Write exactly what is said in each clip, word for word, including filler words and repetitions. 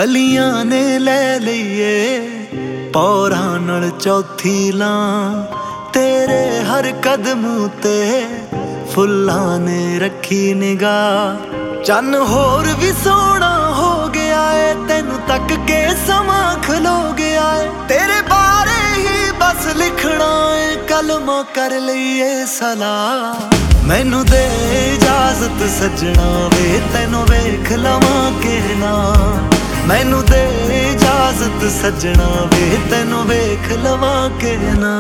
कलियां ने ले लईए पौरां नाल चौथी लां, तेरे हर कदम ते फुल्लां ने रखी निगाह। चन्न होर भी सोहना हो गया है, तैनू तक के समां खलो गया है। तेरे बारे ही बस लिखना है, कलमा कर लईए सलाह। मैनू दे इजाजत सजना वे, तैनू वेख लवां के ना। मैनू दे इजाजत सजना वे, तैनू वेख लवां के ना।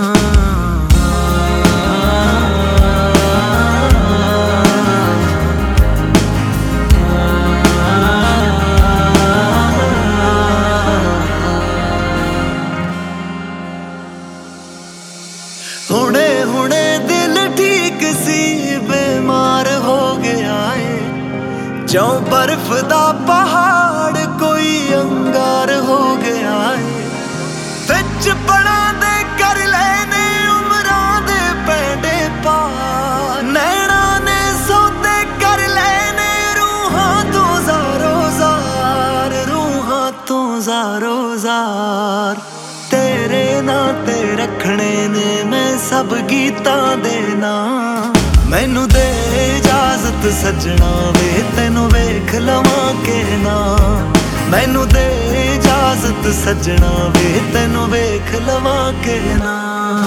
हुणे हुणे दिल ठीक सी बीमार हो गया है, जो बर्फ दा पहाड़ कोई अंगार हो गया है। विच बड़ा दे कर लेने उमरां दे पैंडे पार, नैना ने सौदे कर लेने रूहां तो ज़ारो ज़ार, रूहां तो ज़ारो ज़ार। तेरे नाते रखने ने मैं सब गीतां दे नां। मैनू दे इजाजत सजना वे, तैनू वेख लवां के ना। मैनू दे इजाजत सजना वे, तैनू वेख लवां के ना।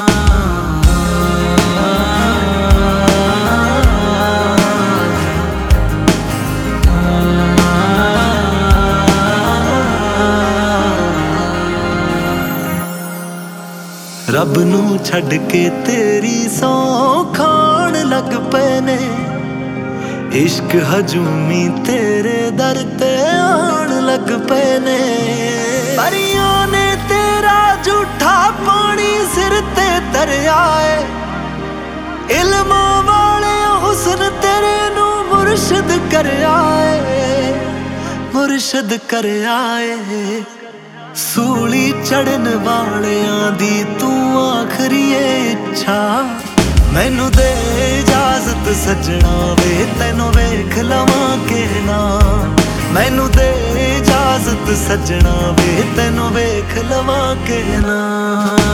रब नू छड़ के तेरी सौ खान लग पे ने, इश्क हजूमी तेरे दर ते आन लग पे ने। परियां ने तेरा झूठा पानी सिर ते दरिया है, इल्मां वाले हुस्न तेरे नू मुर्शद कर आए, मुर्शद कर आए। सूली चढ़न वालियां दी तू आखरी इच्छा। मैनू दे इजाजत सजना वे, तैनू वेख लवां के ना। मैनू दे इजाजत सजना वे, तैनू वेख लवां के ना।